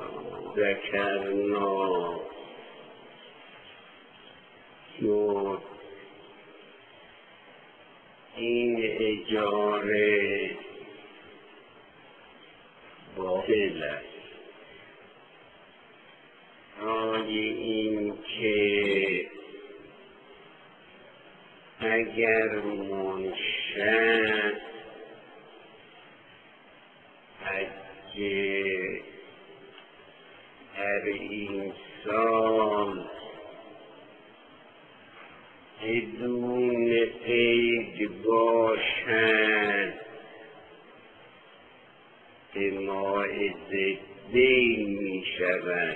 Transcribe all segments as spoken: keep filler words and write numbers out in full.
ذکرنا شد این اجاره باطل است. رای این که اگر منشأ حج هر این سال بدون قید باشد به موعظه دین می شود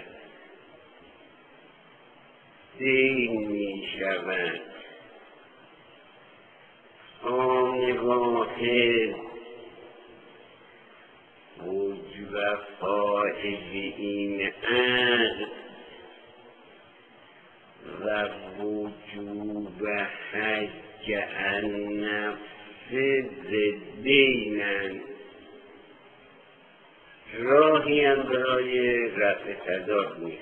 دین می شود. آن واحد وجوب فائز این عقد و وجوب حج النفس ضدینند. راهی هم برای رفع تضاد نیست.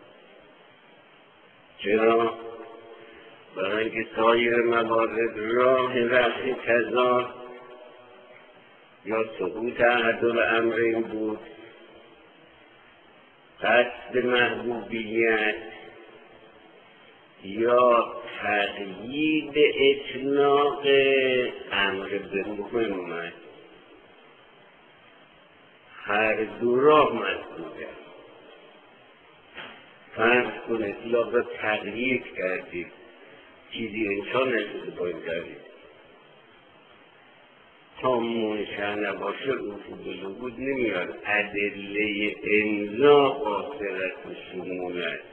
چرا؟ برای اینکه سایر موارد راه رفع تضاد یا سقوط احد الامرین بود، قصد محبوبیت یا تقیید اطلاق امر به محمد. هر دو راه مطلوبه. فرض کنید اطلاق را تقیید کردید، چیزی انسان نشده باید کردید تا منشأ نباشه رفوع الوجود نمیاد. ادله امضا قاصرت شمول است.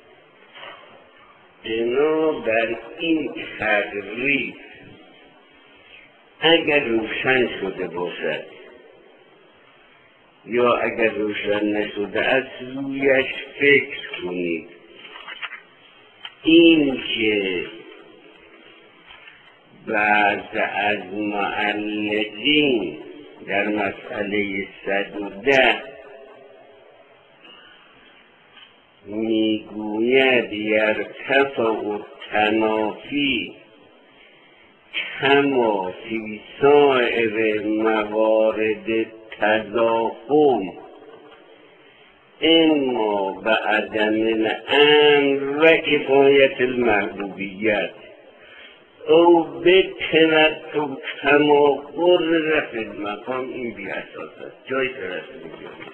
بنابر این تعریف اگر روشن شده باشد یا اگر روشن نشده از رویش فکر کنید. این که بعض از معلقین در مسئله صد و ده میگوید یرتفع التنافی کما فی سائر موارد تضاهم اما بعدم الامر و کفایت المحبوبیت او به ترتب کما قرر فی المقام. این بی اساس است، جای ترتب نمی‌یابد.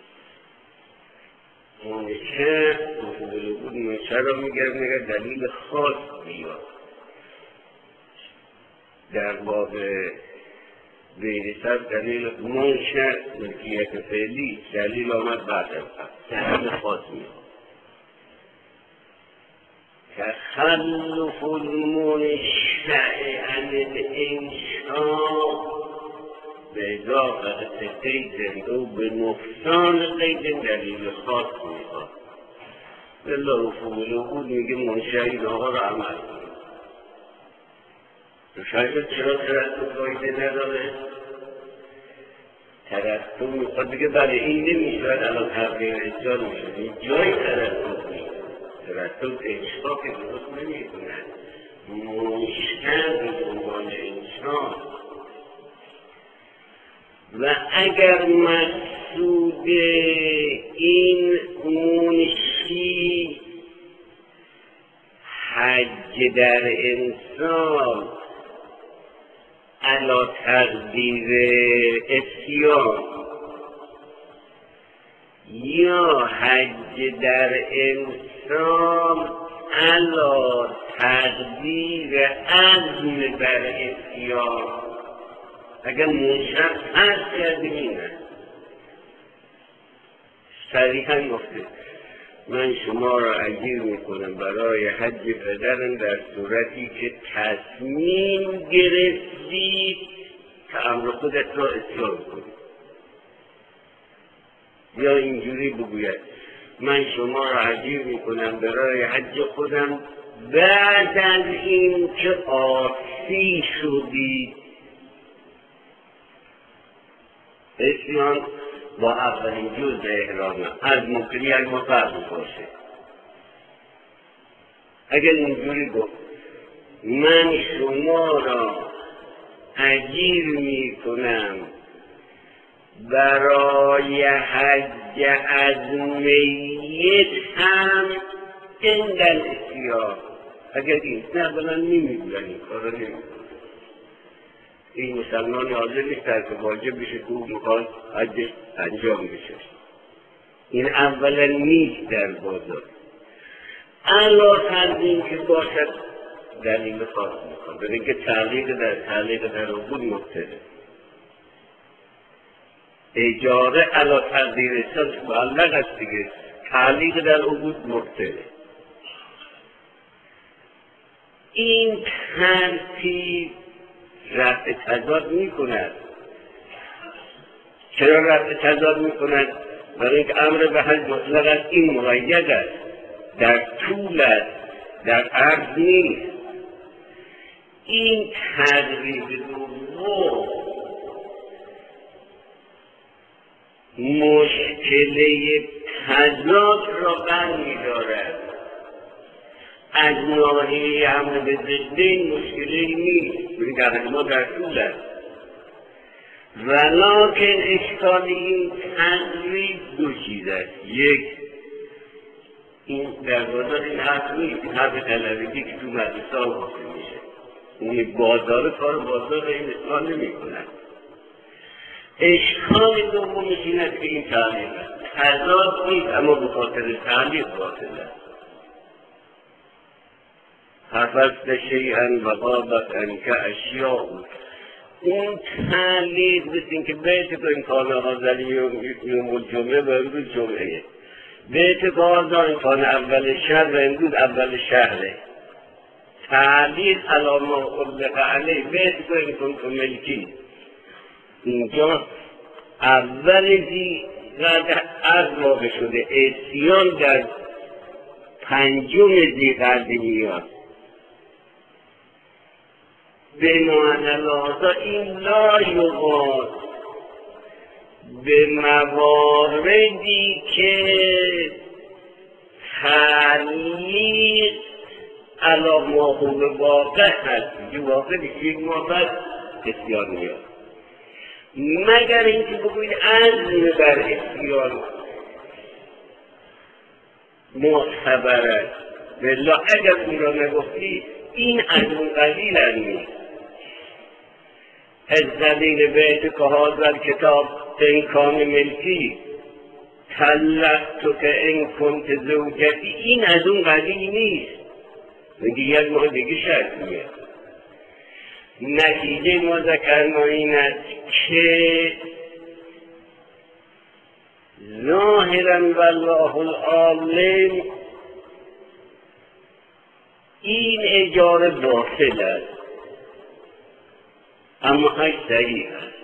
منشأ وجوب الوجود منشأ را میگرد مگر دلیل خاص بیاد. در باب غیر صرف دلیل منشأ ملکیت فعلی دلیل آمد بعد از دلیل خاص میاد. تخلف المنشأ عن الانشاء به اضافه قید او به نقصان قید دلیل خاص میخواد. بلا رفوع الوجود میگه منشأ این آقا را عمل کنید. شاید چرا ترتب فایده نداره؟ ترتب میخواد بگه بله این نمیشود الان تغییر اجزا میشود. این جای ترتب نیست. ترتب انشاء که درست نمیکنند. منشأ به عنوان انسان و اگر مقصود این منشی حج در انسان علا تقدیر اسیان یا حج در انسان علا تقدیر عزم بر اسیان، اگر منشأ فرض کردیم این است. صریحاً گفته من شما را اجیر میکنم برای حج پدرم در صورتی که تصمیم گرفتید که امر خودت را اصلاح کنید. یا اینجوری بگوید من شما را اجیر میکنم برای حج خودم بعد از این که عاصی شدید. اسیان با اولین جزء احرامه از مقری اگه ما فرق باشه. اگر اینجوری گفت من شما را اجیر می کنم برای حج از میت هم این در اختیار، اگر این نه بلن نمی بودن این کار را نمی بودن. این مسلمان حاضر نیست که واجب بشه که او میخواد حجش انجام بشه. این اولا نیست در بازار. علا تنظیم که باشد دلیل خاص میخواد، برای اینکه تعلیق در تعلیق در عبود مبتده. اجاره علا تقدیر احسان معلق است دیگه، تعلیق در عبود مبتده. این ترتیب رفع تضاد می کند. چرا رفع تضاد می کند؟ برای اینکه امر به حج مطلق است، این مقید است، در طول است، در عرض نیست. این تقریب دوم مشکله تضاد را برمی‌دارد. از ناحیه امر به ضدین مشکلی نیست، ببین در ما در طول است. ولکن اشکال این تقریب دو چیز است. یک، این در بازار این حرف نیست، این حرف طلبگی که تو مدرسه ها گفته میشه. اون بازار کار بازار این اشکال نمی کند. اشکال دومش این است که این تعلیق است، تضاد نیست اما به خاطر تعلیق باطل است. حفظت شیئا و غابت عنک اشیاء، اون تعلیق مثل این که بیت که این کانه ها زلی یوم الجمعه و امروز جمعه، بیت بازا این کانه اول شهر و امروز اول شهره. تعلیق علامه خلق علیه بیت که این کنتو ملکی، اینجا اول زی قدر از واقع شده، اتیان در پنجم زی قدر میاد. به معنی لحظا این لا یقاد به مواردی که تعلیق علا ما خوب واقع هست، این واقع نیست، یک موقع بسیار میاد. مگر اینکه بگوید عزم بر اختیار معتبر است، بلا اگر اون را نگفتی این از اون قلیل هم نیست. از قبیل بیت که حاضر کتاب انکان ملکی تلقتو که ان کنت زوجتی، این از اون قلیل نیست. میگه یک ماه دیگه شرط میاد. نتیجه ما ذکرنا این است که ظاهرا والله العالم این اجاره باطل است، اما حج صحیح است.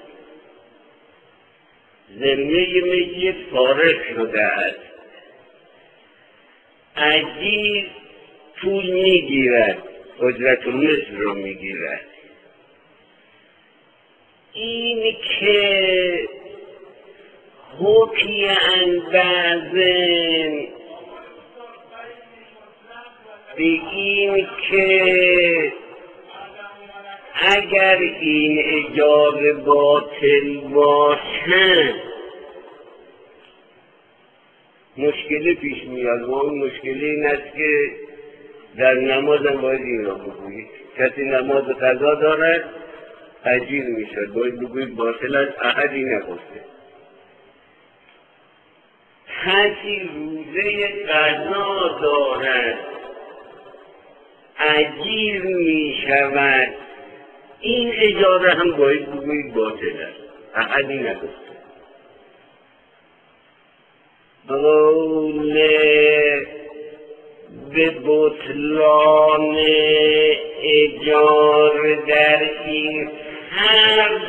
ذمه میت فارغ شده است، اجیر پول میگیرد، اجرت المثل رو میگیرد. این که حکمی اندازن به این که اگر این اجاره باطل باشد مشکلی پیش میاد. و اون مشکلی این است که در نماز هم باید این را بگویید. کسی نماز قضا دارد اجیر میشد، باید بگویید باطل است، احدی نگفته. کسی روزه قضا دارد اجیر میشود، این اجاره هم باید بگویید باطل است، احدی نگفته. قول به بطلان اجاره در این حرف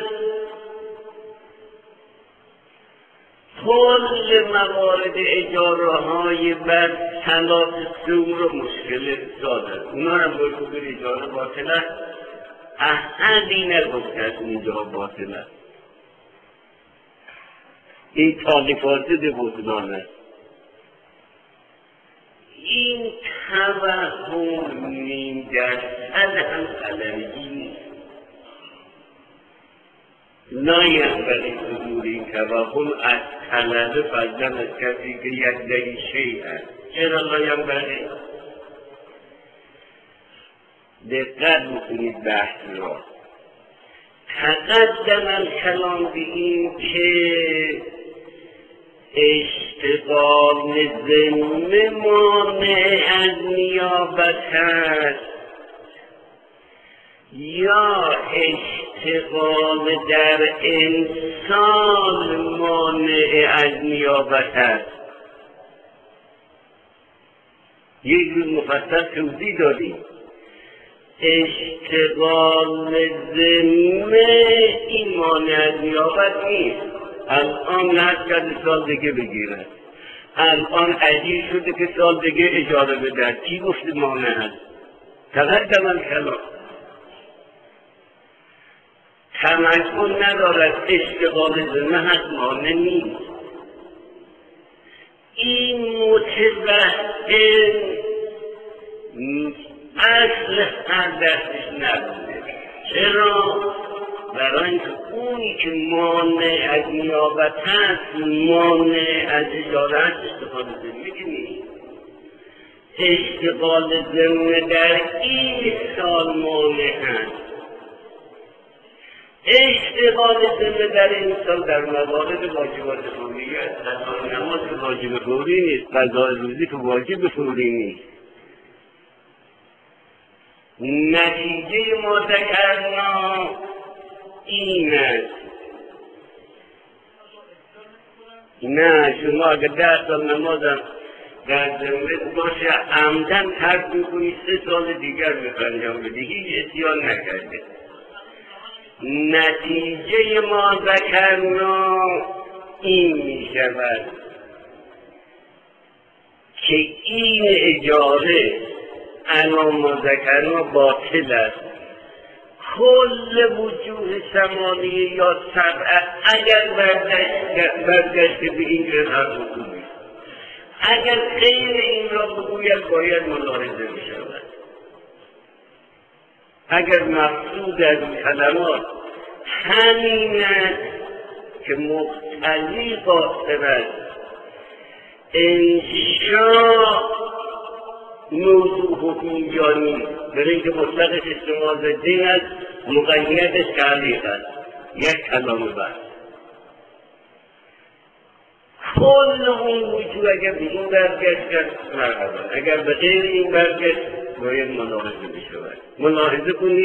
کل موارد اجاره های بر ثلاث سوم رو مشکل سازد. اونا هم باید بگوید اجاره باطل است، احدی نگفته از اونجا باطل است. این تالیفات بطلان است. این توهم نیم درصد هم قلمگی نیست. ناینبغی صدور این توهم از طلبه فضلا از کسی که یدعی شیء است. چرا ناینبغی؟ دقت بکنید بحث را. تقدم الکلام به این که اشتغال ذمه مانع از نیابت است یا اشتغال در انسان مانع از نیابت است. یک روز مفصل توضیح دادیم. اشتغال ذمه این مانع از نیابت نیست. الان نهد کرده سال دیگه بگیرد، الان عجیب شده که سال دیگه اجاره بده. کی گفته مانع هست؟ تقدم الکلام. تمکن ندارد اشتغال ذمه هست، مانع نیست. این متوهم اصل هر دستش نبوده. چرا؟ برای اینکه اونی که مانع از نیابت هست، مانع از اجاره هست، اشتغال ذمه که نیست. اشتغال ذمه در این سال مانع هست. اشتغال ذمه در این سال در موارد واجبات فوری است. قضای نماز که واجب فوری نیست، قضای روزی که واجب فوری نیست. نتیجه ما ذکرنا این است. نه شما اگر ده سال نمازم در ذمت باشه عمدن ترک میکنی، سه سال دیگر میخوایم بدی، هیچ اتیان نکرده. نتیجه ما ذکرنا این میشود که این اجاره انا ما ذکرنا باطل است. کل وجوه ثمانیه یا سبعه اگر برگشت به این جنر بگوید، اگر غیر این را بگوید باید ملاحظه می شود. اگر مقصود از این کلمات همین است که مقتضی قاصر است انشاء موضوع حکم اینجا نیست، برای اینکه مطلقش استعمال دین است، مقیدش تعلیق است. یک کلام بحث کل اون وجود اگر به این برگشت کرد مرحبا، اگر به غیر این برگشت باید ملاحظه بشود. ملاحظه کنید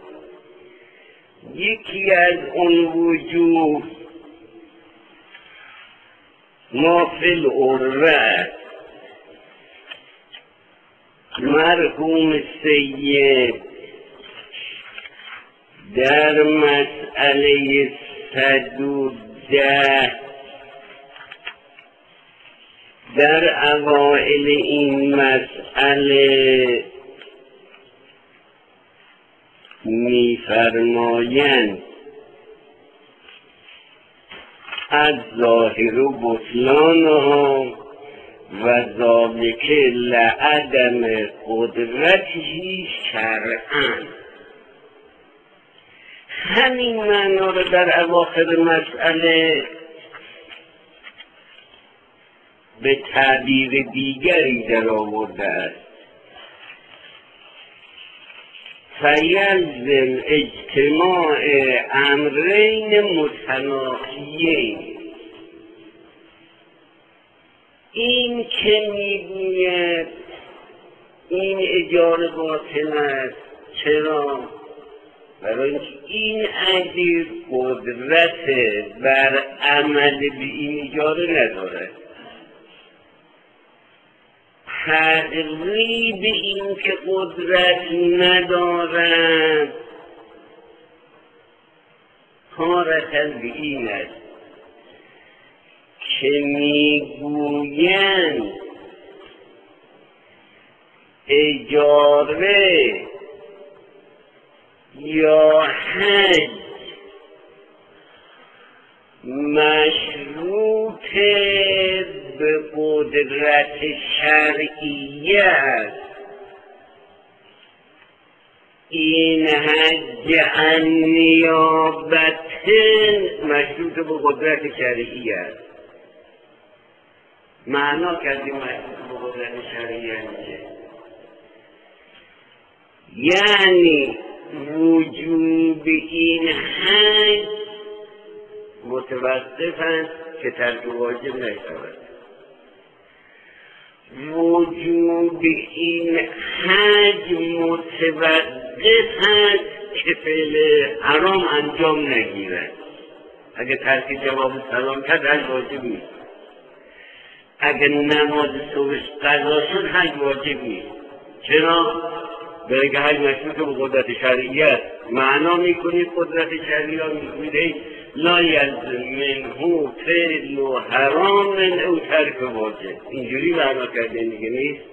یکی از اون وجود ما فی العروه مرحوم سید در مسئله صد و ده در اوائل این مسئله می‌فرمایند از ظاهر و بطلانها و ذالک لعدم قدرتی شرعاً. همین معنا رو در اواخر مسئله به تعبیر دیگری در آورده است. فیلزم اجتماع امرین متنافیین. این که میگوید این اجاره باطل است، چرا؟ برای اینکه این عدیر قدرت بر عمل به این اجاره ندارد. تقریب این که قدرت ندارد تارتاً به این است که میگویند اجاره یا حج مشروع به قدرت شرعیت این حج عن نیابت مشروط به قدرت شرعی است. معنا کردیم مشروط به قدرت شرعی است یعنی وجوب این حج متوقف است که ترک واجب نشود. وجوب این حج متوقف است که فعل حرام انجام نگیرد. اگه ترک جواب سلام کرد حج واجب نیست. اگه نماز صبح قضا شد حج واجب نیست. چرا؟ برای که حج مشروط به قدرت شرعیت. معنا میکنید قدرت شرعیت میکنید لا یلزم منه فعل و حرام او ترک واجب. اینجوری معنا کرده دیگه نیست.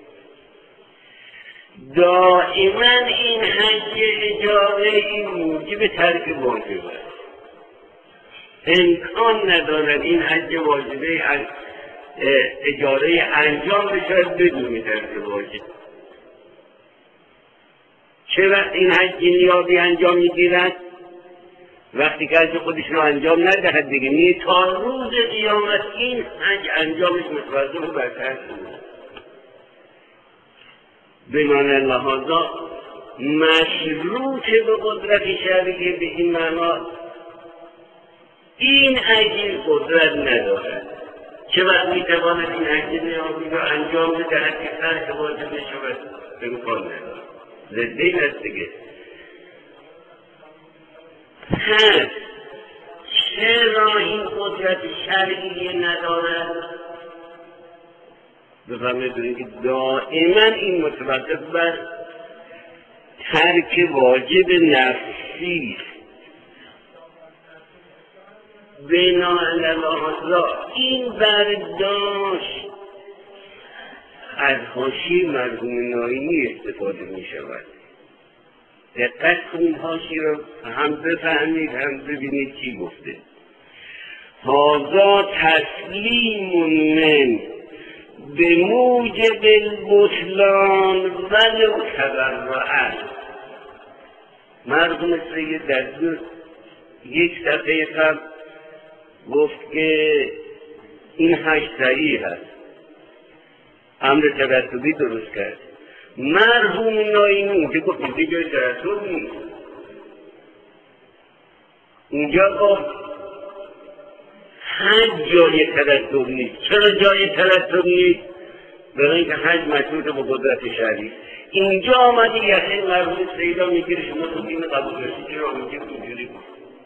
دائما این حج اجاره این موجب ترک واجب است. امکان ندارد این حج واجبه از اجاره انجام بشود بدون ترک واجب. چه وقت این حج نیابی انجام میگیرد؟ وقتی که حج خودش رو انجام ندهد دیگه نیست تا روز قیامت این حج انجامش متوقف بر ترک واجب. بمعنی لحاظا مشروط به قدرت شرعی به این معنا این حج قدرت ندارد. چه وقت میتواند این حج نیابی را انجام بدهد که ترک واجب نشود؟ امکان ندارد. ضد این است دیگه. پس چرا این قدرت شرعی ندارد؟ بفهمید داریم که دائما این متوقف بر ترک واجب نفسی بناء این برداشت از حاشیه مرحوم ناینی استفاده می شود. دقت کنید حاشیه را هم بفهمید هم ببینید چی گفته. هذا تسلیم من به موجب البطلان ولو تبرعا. مرحوم سید دستور یک صفحه قبل گفت که این حج صحیح هست، امر ترتبی درست کرد. مرحوم ناینی که گفت اینجا جای ترتب نیست، اینجا گفت حج جای ترتب نیست. چرا جای ترتب نیست؟ برای اینکه حج مشروط به قدرت شرعی. اینجا آمدی یقین مرحوم سیدا میگیره شما تو دین قبول رسید چرا میگید اینجوری بود.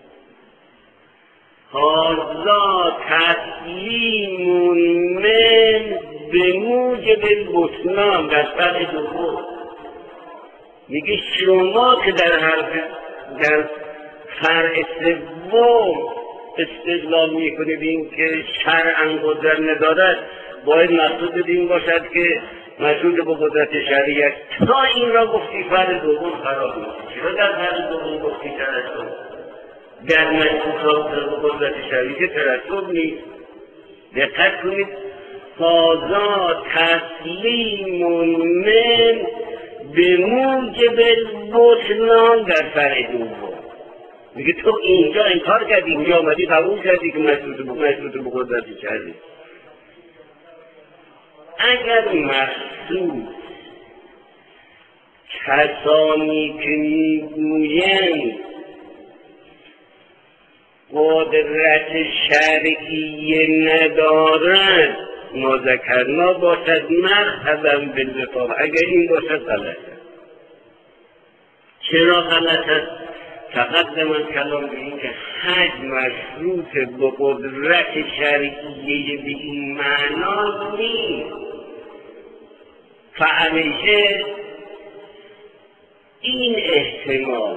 هذا تسلیم من به موجب البطلان در فرع دوم. میگه شما که در حرف در فرع سوم استدلال میکنه به این که شرعاً قدرت ندارد، باید مقصود این باشد که مشروط به قدرت شرعی است. تا این را گفتی فرع دوم خراب میشه. چرا در فرع دوم گفتی ترتب؟ در مشروط به قدرت شرعی که ترتب نیست. دقت کنید. هذا تسلیم من به موجب البطلان در فرع دوم. میگه تو اینجا انکار کردی، اینجا آمدی قبول کردی که مشروط به مشروط به قدرت شرعی. اگر مقصود کسانی که میگویند قدرت شرعی ندارد ما ذکرنا باشد مرحبا بالوفاق، اگر این باشد غلط است. چرا غلط است؟ تقدم از کلام به این که حج مشروط به قدرت شرعی به این معنا نیست. فهمیشه این احتمال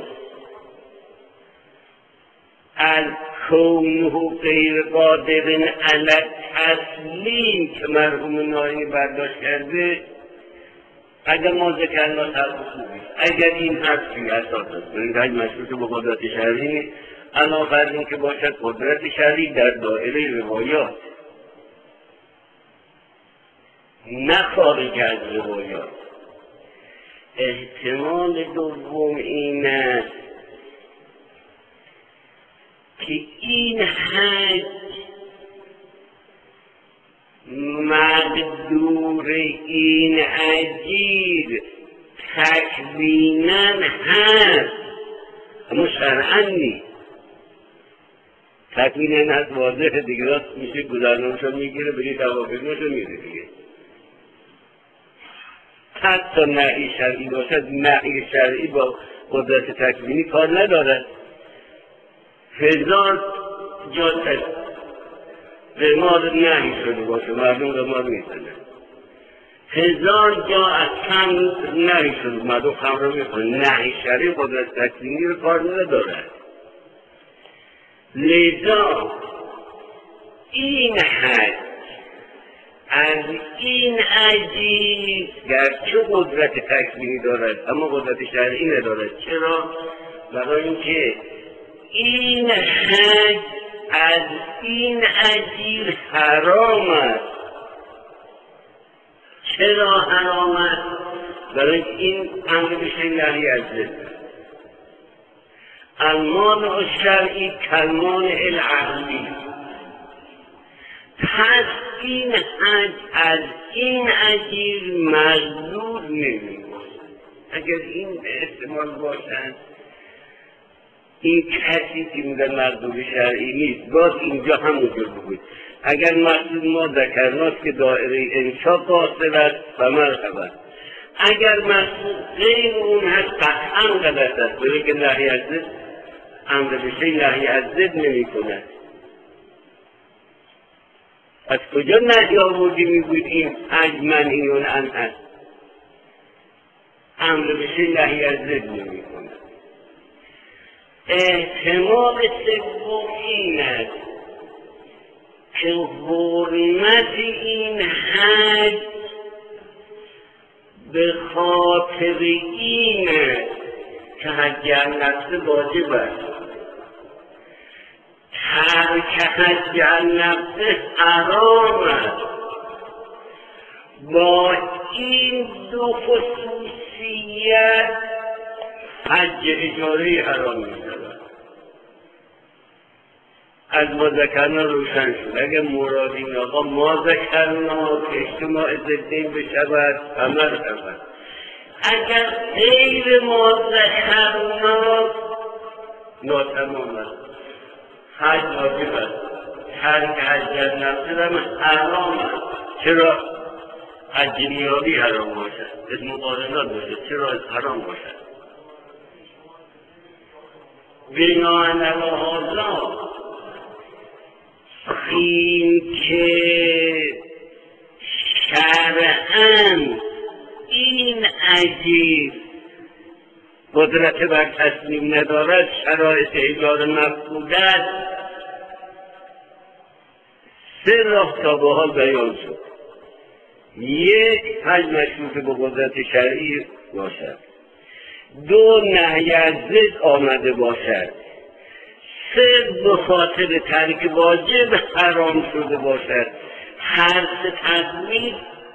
از کونه غیر قادر علی تسلیم که مرحوم ناینی برداشت کرده، اگر ما ذکرنا تفصیلی اگر این حرفی اساس است این حج مشروط به قدرت شرعی علاوه بر این که باشد قدرت شرعی در دایره روایات نه خارج از روایات. احتمال دوم این است که این حج مقدور این اجیر تکویناً هست اما شرعاً نیست. تکویناً هست واضحه دیگه، راست میشه گذرنامه‌شو میگیره بری توافقشو میره دیگه. حتی نهی شرعی باشد، نهی شرعی با قدرت تکوینی کار ندارد. هزار جا قمار نهی شده باشه، مردم قمار میزنن. هزار جا از خمر نهی شده، مردم خمر رو میکنن. نهی شرعی قدرت تکوینی رو کار ندارد. لذا این حج از این اجیر گرچه قدرت تکوینی دارد اما قدرت شرعی ندارد. چرا؟ برای اینکه این حج از این اجیر حرام است. چرا حرام است؟ برای این امر بشه نهی از ضد. المانع الشرعی کالمانع العقلی. پس این حج از این اجیر مردود نمی‌باشد. اگر این احتمال باشد این کسی که میگه مردود شرعی نیست، باز اینجا همونجور بود. اگر مقصود ما ذکرناست که دائره انشا قاصر است و مرحبا. اگر مقصود غیر اون هست قطعا غلط است، برای که نهی از ضد امر بشه نهی از ضد نمی کند. از کجا نهی آوردی میگوید این حج منهیون عنه هست؟ امر بشه نهی از ضد نمی کند. احتمال سوم این است که حرمت این حج به خاطر این است که حج النفس واجب است. ترک حج النفس حرام است. با این دو خصوصیت حج اجاره حرام می‌شود. از ما ذکرنا روشن شد. اگر مراد این آقا ما ذکرنا که اجتماع ضدین بشود عمل شود. اگر غیر ما ذکرنا ناتمام است. حج واجب است. ترک حج النفس هم حرام است. چرا؟ حج نیابی حرام باشد، از مقارنات باشد، چرا حرام باشد؟ بناهن هذا این که شرعاً این اجیر قدرت بر تصمیم ندارد، شرایط اجاره مفقوده است. سه راه تا به حال بیان شد. یک، حج مشروط به قدرت شرعی باشد. دو، نهی از ضد آمده باشد. سه، به خاطر ترک واجب حرام شده باشد. هر سه تضمین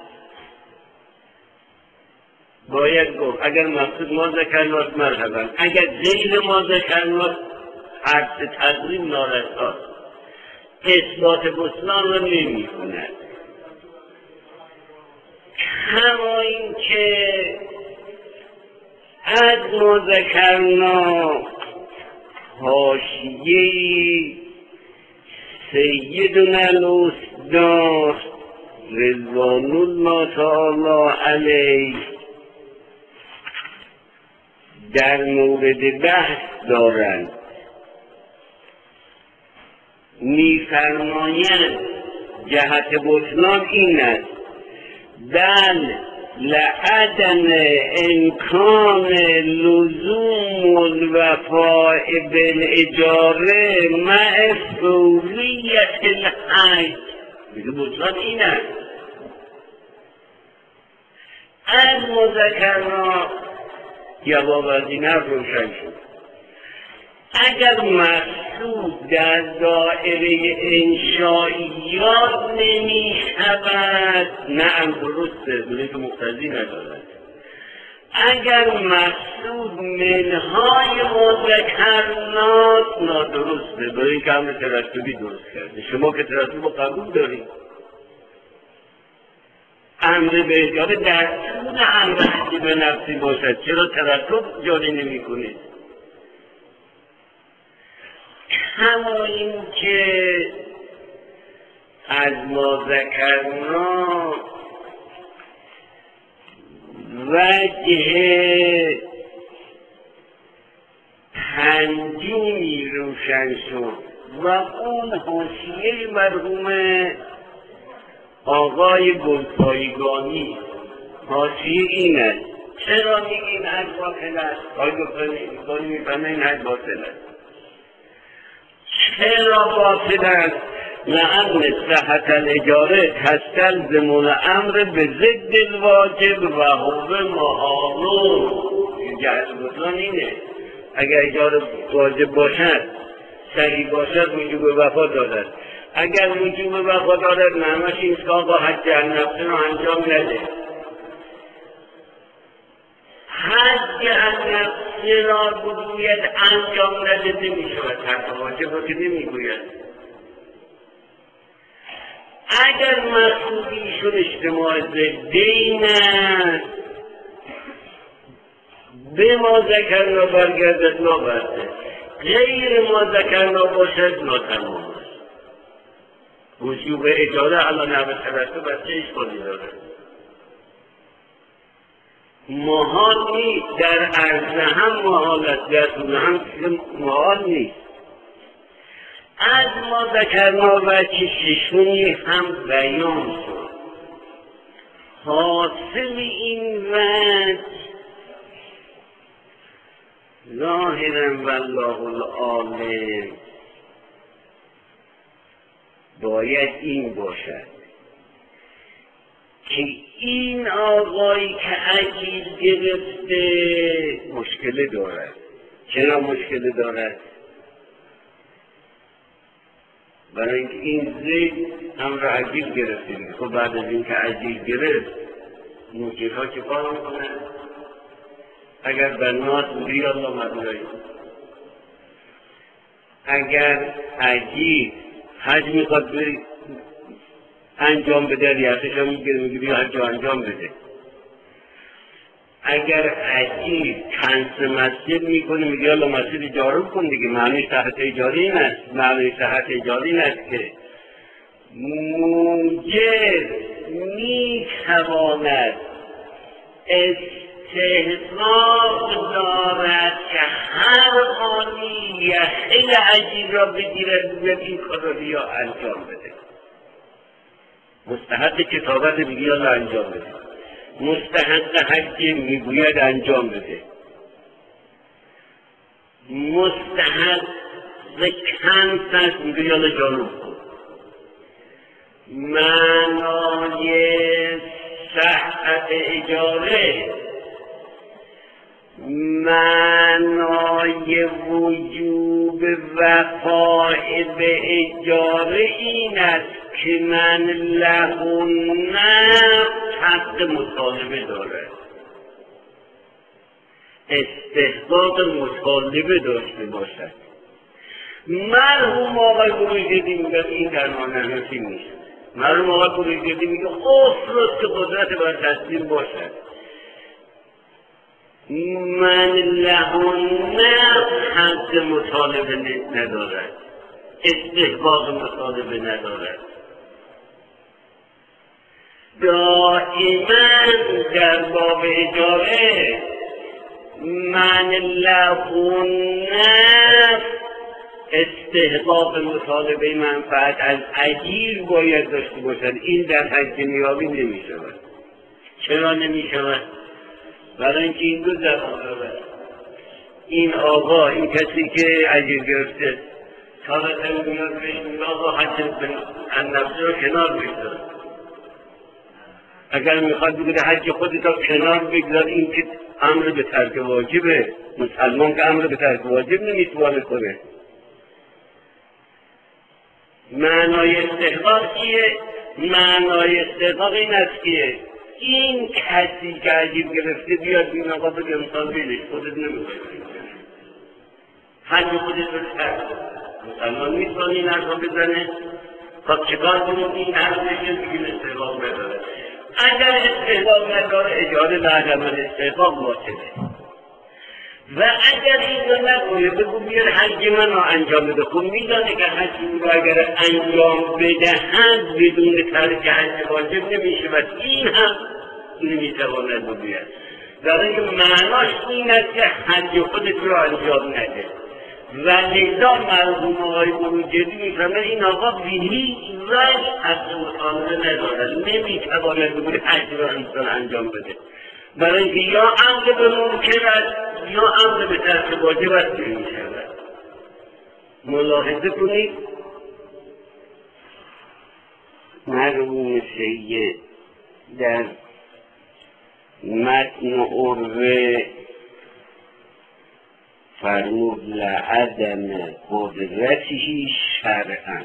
باید گفت. اگر مقصود ما ذکرناست مرحبا، اگر غیر ما ذکرناست هر سه تضمین نارساست، اثبات بطلان را نمی کند. کما این که از ما ذکرنا حاشیه سیدنا الاستاذ رضوان الله تعالی علیه در مورد بحث دارند. می‌فرمایند جهت بطلان این است: بل لعدم امکان لزوم الوفاء بالاجاره مع فوریت الحج. میگه بطلان این است. از مذکرنا جواب از این حرف روشن شد. اگر مقصود مقصود در دایره انشائیات نمی شود، نه درسته، بوده که مقتضی ندارد. اگر مقصود منهای مذکرنات نادرسته، برای این که امر ترتبی درست کرده. شما که ترتب رو قبول دارید، امر به اجاره در طول امر حدی به نفسی باشد، چرا ترتب جاری نمی کنید؟ همون این که از ما ذکرنا وجه پنجمی روشن شد و اون حاشیه مرحوم آقای گلپایگانی. حاشیه این است: چرا میگیم حج باطل است؟ آقای گلپایگانی میفهمه این حج باطل است. چرا باطل است؟ لأن صحت الاجاره تستلزم الامر به ضد الواجب و هو محال. جهت بطلان اینه: اگر اجاره واجب باشد، صحیح باشد، وجوب وفا دارد. اگر وجوب وفا دارد، معناش این است که آقا حج النفس رو انجام نده. حج النفس را بگوید انجام نده نمی شود، ترک واجب را که نمی گوید. اگر مقصودیشون اجتماع ضدین است، به ما ذکرنا برگردد نابسته، غیر ما ذکرنا باشد ناتمام است. وجوب اجاره علی نحو ترتب از چه اشکالی دارد؟ محال نیست، در عرض هم محال است، در طول هم محال نیست. از ما ذکرنا وجه ششمی هم بیان شد. حاصل این وجه ظاهرا والله العالم باید این باشد که این آقایی که عجیب گرفته مشکل دارد. چرا مشکل دارد؟ برای اینکه این زید هم را عجیب گرفته. خب بعد از اینکه عجیب گرفت، موجب ها چه کار میکنن؟ اگر بنات بودی الله مدنایی، اگر عجیب حج میخواد بری انجام بده، ریاستش هم میگیره میگه بیا حج انجام بده. اگر عجیب کنس مسجد میکنه میگه الله مسجد اجاره کن دیگه. معنی صحت اجاره این است، معنی صحت اجاره این است که موجب میتواند استحقاق دارد که هر حالی یا خیلی عجیب را بگیرد و این کار را بیا انجام بده. مستحق کتابت میگه الله انجام بده، مستحق حج میگوید انجام بده، مستحق کنس است میگه یالا جانو کن. معنای صحت اجاره، معنای وجوب وفای به اجاره این است که من له نفس حق مطالبه داره، استحقاق مطالبه داشته باشد. مرحوم آقای بروجردی میگه این در مانحنفی نیست. مرحوم آقای بروجردی میگه افراد که قدرت بر تسلیم باشد. من له نفس حق مطالبه ندارد، استحقاق مطالبه ندارد. دائما در باب اجاره من له نفس استحقاق مطالبه منفعت از اجیر باید داشته باشد. این در حج نیابی نمی شود. چرا نمی شود؟ برای اینکه این دو زبان دارد. این آقا، این کسی که اجیر گرفته تا رسل میاد بهش میگه آقا حج النفس رو کنار بگذار. اگر میخواد بگه حج خودت رو کنار بگذار، این که امر به ترک واجبه. مسلمان که امر به ترک واجب نمیتوانه کنه. معنای استحقاق چیه؟ معنای استحقاق این است که این کسی که عجیب گرفته بیاد این آقا بگه امسال بیلش خودت نمیخوای حج خودت رو کرد مسلمان نیستان این حرف رو بزنه خب چکار کنید این حرف بگه بگیم استحقاق نداره. اگر استحقاق نداره اجاره لعدم استحقاق باطله و اگر این رو نکنه بگو بیاد حج من رو انجام بده. خب میدانه که حج رو اگر انجام بدهد بدون ترک حج واجب نمیشه و این هم نمیتواند بگوید در اینکه معناش این است که حج خودت رو انجام نده و لذا مرحوم آقای بروجردی میفهمه این آقا به هیچ وجه حق مطالبه ندارد نمیتواند بگوید حج رو انسان انجام بده برای اینکه یا امر به منکر است یا امر به ترک واجب است میشود. ملاحظه کنید مرحوم سید در متن عروه فرمود لعدم قدرتی شرعا.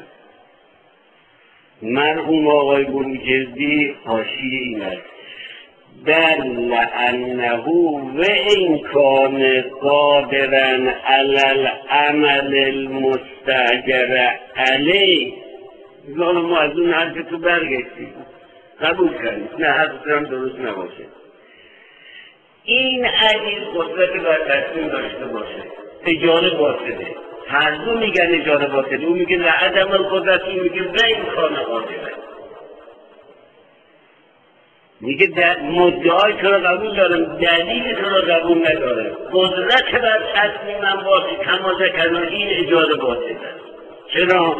مرحوم آقای بروجردی حاشیه این است دل انه و این کان قادرا علی العمل المستأجر علیه. حالا ما از اون حرف تو برگشتیم قبول کردیم نه حرف هم درست نباشه. این اگر قدرت بر تصمیم داشته باشه اجاره باطله. هر دو میگن اجاره باطله. اون میگه لعدم القدرت این میگه و این کان قادرا. میگه مدعای تو رو قبول دارم دلیل تو رو قبول ندارم قدرت بر تصمیم من باشه کما ذکرنا این اجاره باطله. چرا؟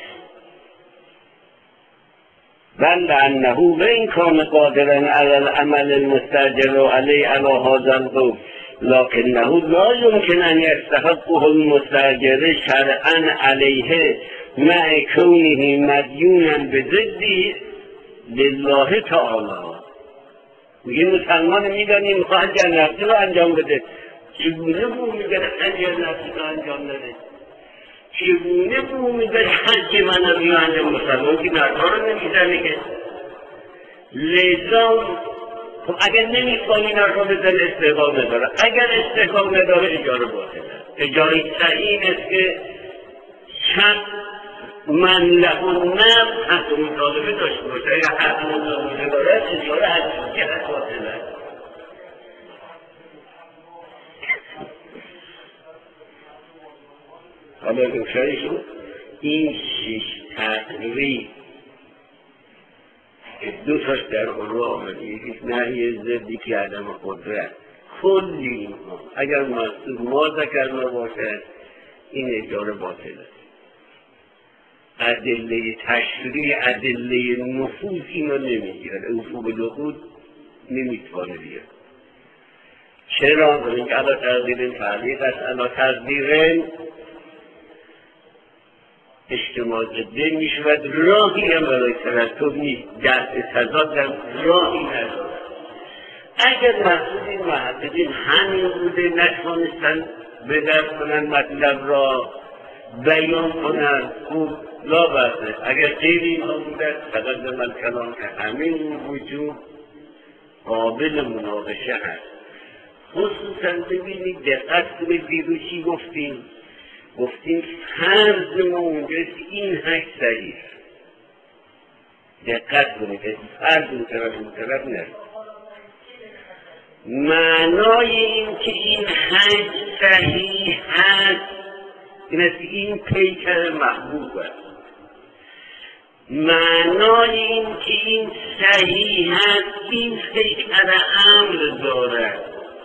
بل انه و این کان قادرا علی العمل المستأجر علیه علی هذا القول لکنه لا یمکن ان یستحقه المستأجر شرعا علیه مع کونه مدیونا بضده لله تعالی. میگه مسلمان میدانی میخواه حج نفسی رو انجام بده چگونه بو میگه حج نفسی رو انجام نده چگونه بو میگه حج من رو انجام مسلمان که نرها رو نمیزنه که لذا خب اگر نمیخواه این نرها بزن استحقاق نداره اگر استحقاق نداره اجاره باطله. اجاره صحیح است که شخص من له النفس حق مطالبه داشته باشه اگر حق مطالبه نداره اجاره حقیقی هست باطله. حالا روشنی شد این شش تقریب دو تاش در عروه آمده یکیش نهی ضد یکی عدم قدرت کلی اینها اگر مقصود ما ذکرنا باشد این اجاره باطله. ادله تشریع ادله نفوذ اینو نمیگیرد وفوق العقود نمیتوانه بیاد. چرا؟ برای اینکه علا تقدیر تعلیق است علا تقدیر اجتماع ضده میشود راهی هم برای ترتب نیست دست تضاد در راهی ندارد. اگر مقصود این محققین همین بوده نتوانستن به درد کنن مطلب را بیان کنن خوب لا بحثه. اگر غیر اینها بوده تقدم الکلام که همین وجود قابل مناقشه هست. خصوصا ببینید دقت کنید دیرو چی گفتیم گفتیم فرض ما اونجاست این حج صحیح. دقت کنید فرض اون طرف اون طرف نه معنای این که این حج صحیح هست این است که این پیکر محبوب است. معنای این که این صحیح هست این پیکر امر دارد.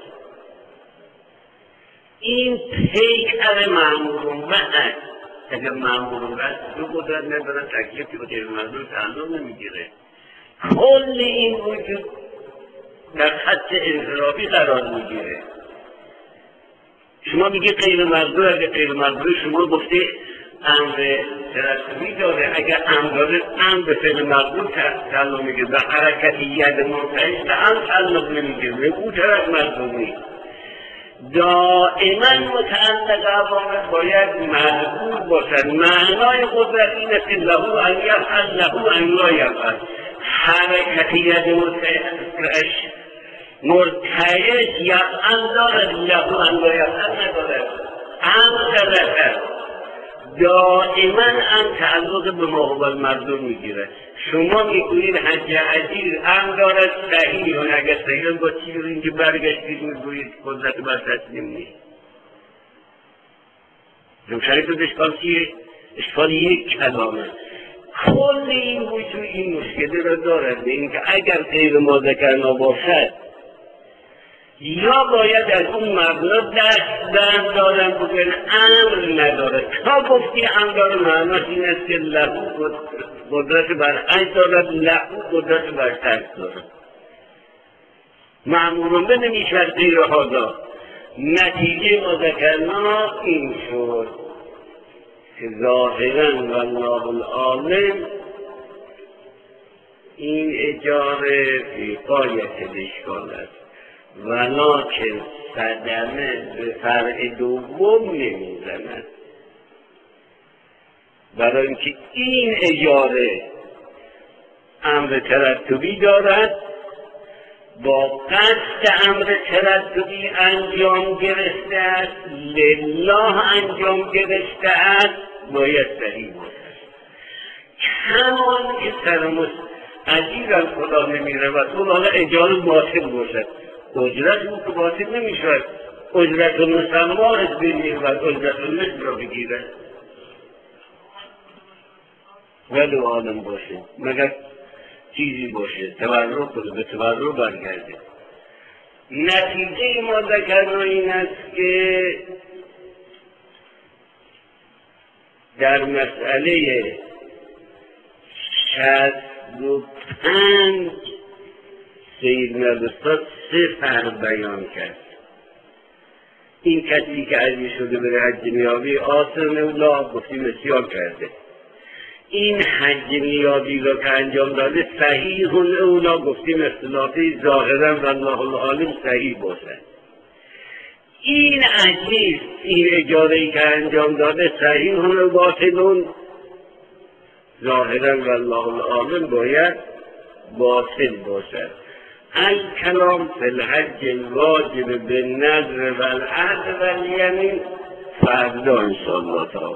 این پیکر معمولون به هست. اگر معمولون به هست دو قدرت ندارد تکلیفی با غیر معمول تعلق نمیگیره. کل این وجود در خط انحرافی قرار میگیره. شما میگه غیر مقدور اگر غیر مقدور شما گفته امر ترتبی داره اگر امر داره امر به فعل مقدور تعلق میگیره و حرکت ید منتهیش به امر تعلق نمیگیره به اون طرف مقدور نیست. دائما متعلق عوامل باید مذکور باشد. معنای قدرت این است که له ان یفعل له ان لا یفعل. حرکت ید مرتعش مرتعش یفعل دارد، له ان لا یفعل ندارد. امر غلطه. دائما هم تعلق به ماهوال مردم میگیره. شما میگویید حج عجیر امر دارد صحیح و اگر صحیح با چی رو اینکه برگشتید میگویید قدرت بر تسلیم نیست. روشنی تو اشکال چیه؟ اشکال یک کلامه. کل این وجود این مشکلی را دارد به اینکه اگر غیر ما ذکرنا باشد یا باید از اون مبنا دست بند دارن بگن امر نداره. تا گفتی امر داره معناش این است که لهو قدرت بر عجز دارد، لهو قدرت بر ترک دارد. معمولون به نمیشد غیر هذا. نتیجه ما ذکرنا این شد که ظاهرا والله العالم این اجاره فی غایت الاشکال است، ولکن صدمه به فرع دوم نمیزند. برای اینکه این اجاره امر ترتبی دارد، با قصد امر ترتبی انجام گرفته است، لله انجام گرفته است، باید صحیح باشد. کمان که سرمز عجیب از خدا نمیره و تو حالا اجاره باطل باشد، اجرت او که باطل نمیشود. اجرت مسما از بینید و اجرت مثل را بگیرد ولی عالم باشه، مگر چیزی باشه تورع کنه به تورع برگرده. نتیجه ما ذکرنا این است که در مسئله شصت و پنج سید نبستاد سه فرق بیان کرد. این کسی که عزیز شده بره حج نیابی آسر اولا گفتیم بسیار کرده. این حج نیابی را که انجام داده صحیح اولا گفتیم اختلافی ظاهرا والله العالم صحیح باشد. این عجیب این اجاره‌ای که انجام داده صحیح و باطلون ظاهرا والله العالم باید باطل باشد. الکلام فی الحج الواجب بالنذر والعهد والیمین فردا انشاءالله تعالی.